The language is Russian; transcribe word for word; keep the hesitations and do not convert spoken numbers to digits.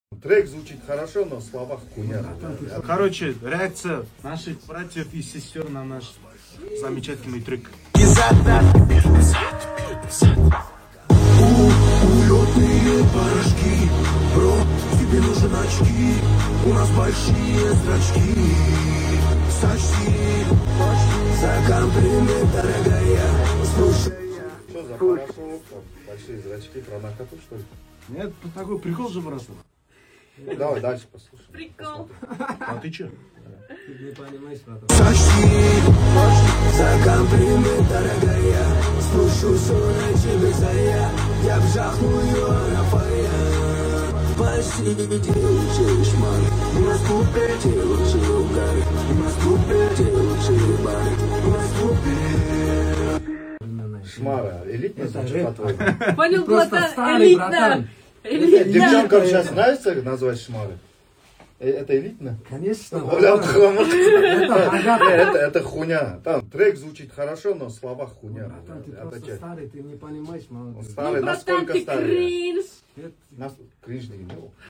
Трек звучит хорошо, но слова хуйня. Короче, реакция наших братьев и сестер на наш замечательный трек. Улетные порошки, бро, тебе нужен очки. У нас большие зрачки. Сочти, за комплимент, дорогая. Слушай. Что за хорошо? Большие зрачки про наркоту, что ли? Нет, такой прикол же просто. Давай дальше послушаем. Прикол. А ты че? Ты не понимаешь, братан. Сочти, за комплимент, дорогая. Спущусь на тебе, зая. Я вжахну ее на фая. Почти лучший шмар. У нас купите лучшие угары. У нас купите лучшие бары. У нас купите. Шмара, элитно Это звучит рэп. по-твоему? Понял, Просто братан, старый, элитно. братан. Элитно. Девчонкам сейчас нравится назвать шмары? Э, Это элитно? Конечно. Бля, братан. хламот. Это богато. Это, это хуйня. Там трек звучит хорошо, но слова хуйня. Братан, ты Это просто че? старый, ты не понимаешь, Он молодец. старый, Ну, братан, насколько ты старый? кринж. Нас кринж не имел.